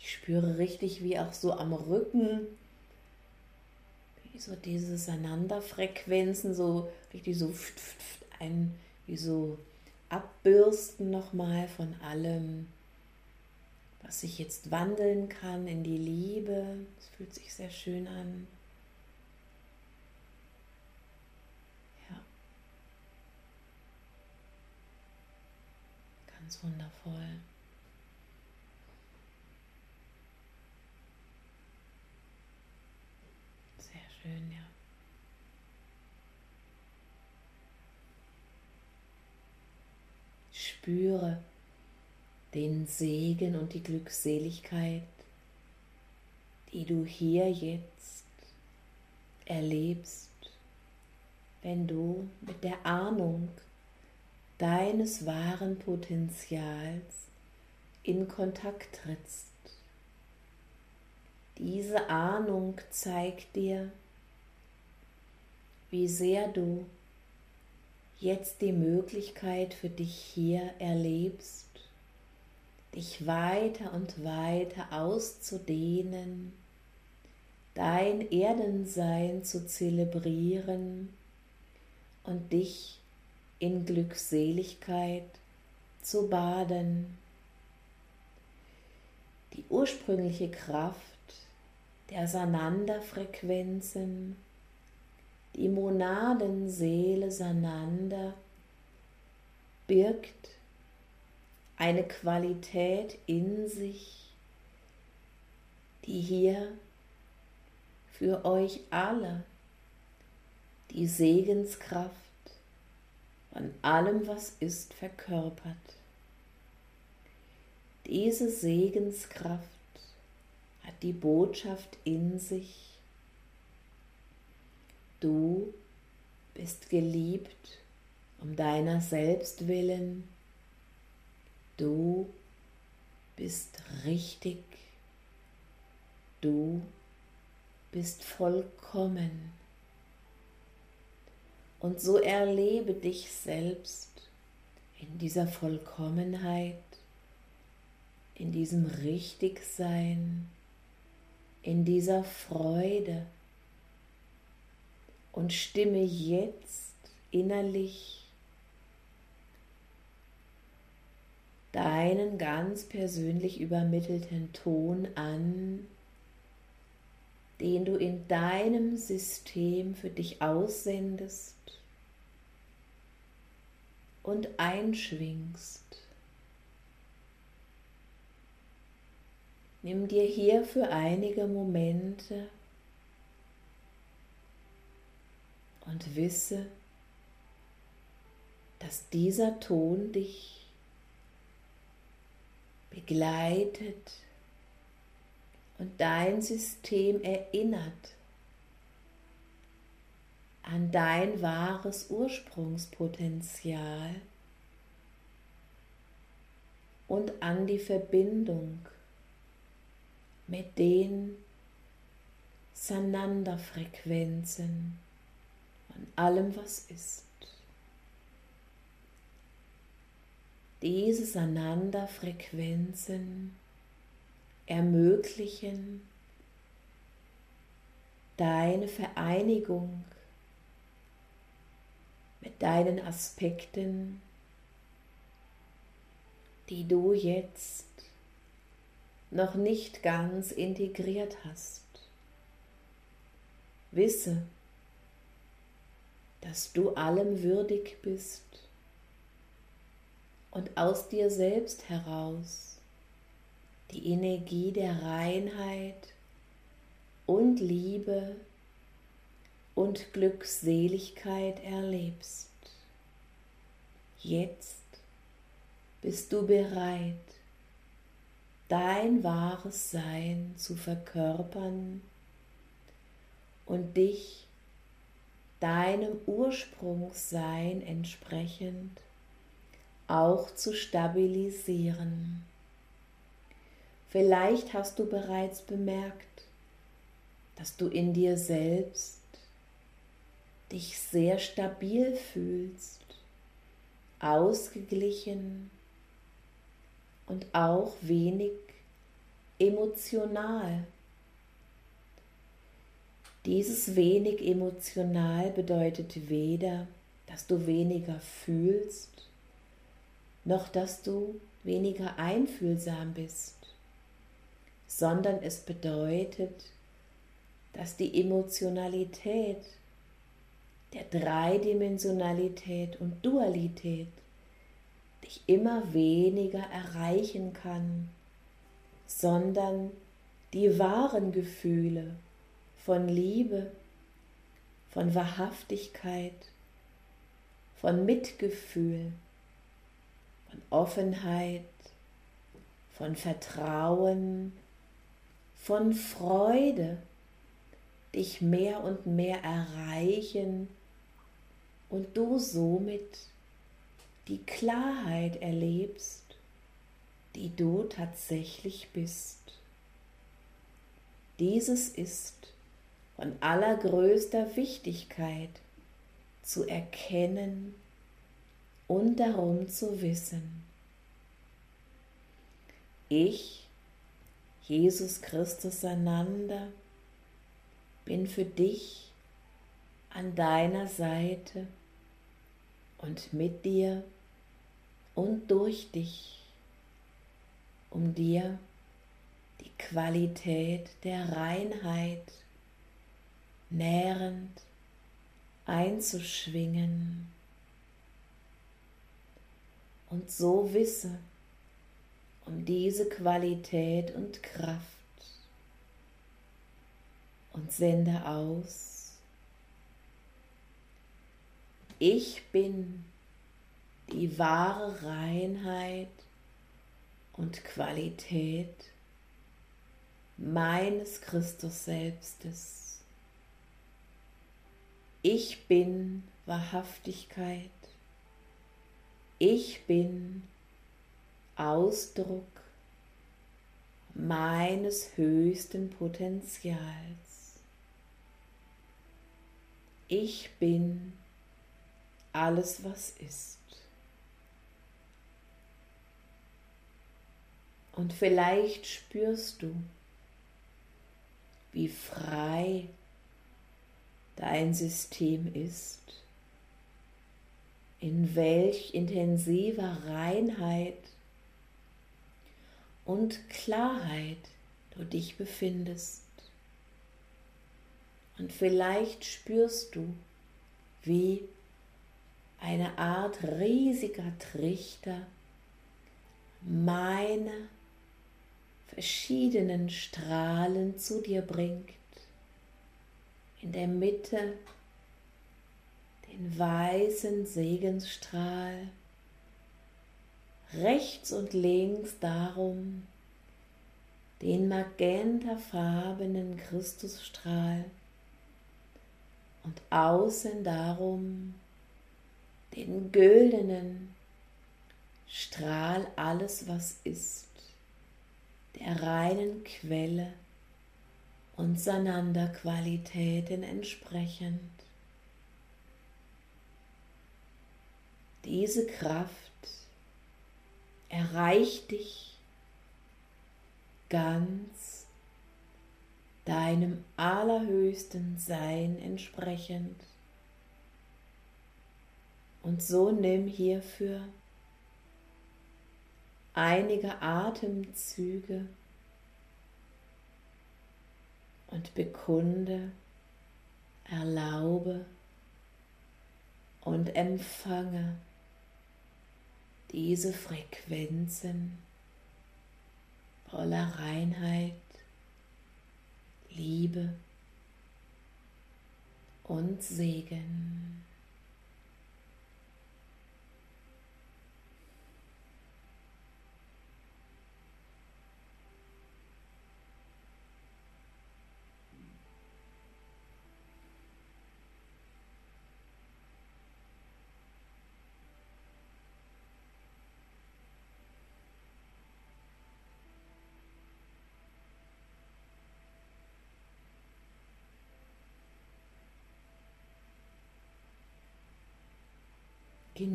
Ich spüre richtig, wie auch so am Rücken, wie so diese Sananda-Frequenzen so richtig so wie so abbürsten nochmal von allem, was sich jetzt wandeln kann in die Liebe. Es fühlt sich sehr schön an. Ja, ganz wundervoll. Sehr schön, ja. Spüre den Segen und die Glückseligkeit, die du hier jetzt erlebst, wenn du mit der Ahnung deines wahren Potenzials in Kontakt trittst. Diese Ahnung zeigt dir, wie sehr du jetzt die Möglichkeit für dich hier erlebst, dich weiter und weiter auszudehnen, dein Erdensein zu zelebrieren und dich in Glückseligkeit zu baden. Die ursprüngliche Kraft der Sananda-Frequenzen, die Monadenseele Sananda, birgt eine Qualität in sich, die hier für euch alle die Segenskraft von allem, was ist, verkörpert. Diese Segenskraft hat die Botschaft in sich: Du bist geliebt um deiner selbst willen. Du bist richtig. Du bist vollkommen. Und so erlebe dich selbst in dieser Vollkommenheit, in diesem Richtigsein, in dieser Freude und stimme jetzt innerlich deinen ganz persönlich übermittelten Ton an, den du in deinem System für dich aussendest und einschwingst. Nimm dir hierfür einige Momente und wisse, dass dieser Ton dich begleitet und dein System erinnert an dein wahres Ursprungspotenzial und an die Verbindung mit den Sananda-Frequenzen von allem, was ist. Diese Sananda-Frequenzen ermöglichen deine Vereinigung mit deinen Aspekten, die du jetzt noch nicht ganz integriert hast. Wisse, dass du allem würdig bist und aus dir selbst heraus die Energie der Reinheit und Liebe und Glückseligkeit erlebst. Jetzt bist du bereit, dein wahres Sein zu verkörpern und dich deinem Ursprungssein entsprechend auch zu stabilisieren. Vielleicht hast du bereits bemerkt, dass du in dir selbst dich sehr stabil fühlst, ausgeglichen und auch wenig emotional. Dieses wenig emotional bedeutet weder, dass du weniger fühlst, noch dass du weniger einfühlsam bist, sondern es bedeutet, dass die Emotionalität der Dreidimensionalität und Dualität dich immer weniger erreichen kann, sondern die wahren Gefühle von Liebe, von Wahrhaftigkeit, von Mitgefühl, von Offenheit, von Vertrauen, von Freude dich mehr und mehr erreichen und du somit die Klarheit erlebst, die du tatsächlich bist. Dieses ist von allergrößter Wichtigkeit zu erkennen und darum zu wissen. Ich, Jesus Christus Sananda, bin für dich an deiner Seite und mit dir und durch dich, um dir die Qualität der Reinheit nährend einzuschwingen. Und so wisse um diese Qualität und Kraft und sende aus: Ich bin die wahre Reinheit und Qualität meines Christus-Selbstes. Ich bin Wahrhaftigkeit. Ich bin Ausdruck meines höchsten Potenzials. Ich bin alles, was ist. Und vielleicht spürst du, wie frei dein System ist, in welch intensiver Reinheit und Klarheit du dich befindest. Und vielleicht spürst du, wie eine Art riesiger Trichter meine verschiedenen Strahlen zu dir bringt. In der Mitte den weißen Segensstrahl, rechts und links darum den magentafarbenen Christusstrahl und außen darum den güldenen Strahl alles, was ist, der reinen Quelle und Sananda-Qualitäten entsprechend. Diese Kraft erreicht dich ganz deinem allerhöchsten Sein entsprechend. Und so nimm hierfür einige Atemzüge und bekunde, erlaube und empfange diese Frequenzen voller Reinheit, Liebe und Segen.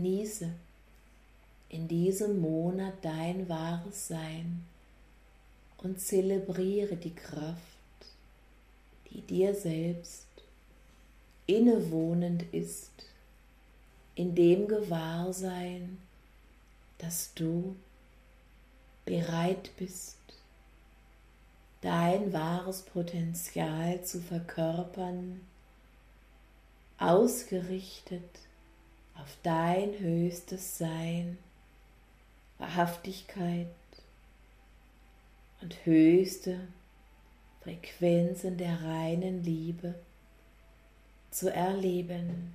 Genieße in diesem Monat dein wahres Sein und zelebriere die Kraft, die dir selbst innewohnend ist, in dem Gewahrsein, dass du bereit bist, dein wahres Potenzial zu verkörpern, ausgerichtet auf dein höchstes Sein, Wahrhaftigkeit und höchste Frequenzen der reinen Liebe zu erleben.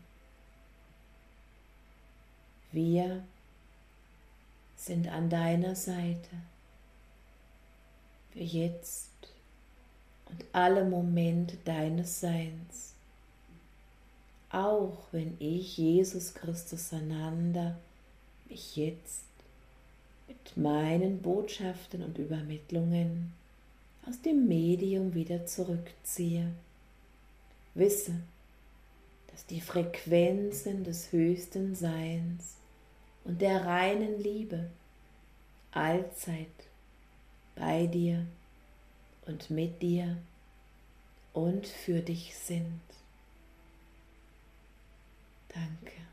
Wir sind an deiner Seite für jetzt und alle Momente deines Seins. Auch wenn ich, Jesus Christus Sananda, mich jetzt mit meinen Botschaften und Übermittlungen aus dem Medium wieder zurückziehe. Wisse, dass die Frequenzen des höchsten Seins und der reinen Liebe allzeit bei dir und mit dir und für dich sind. Danke.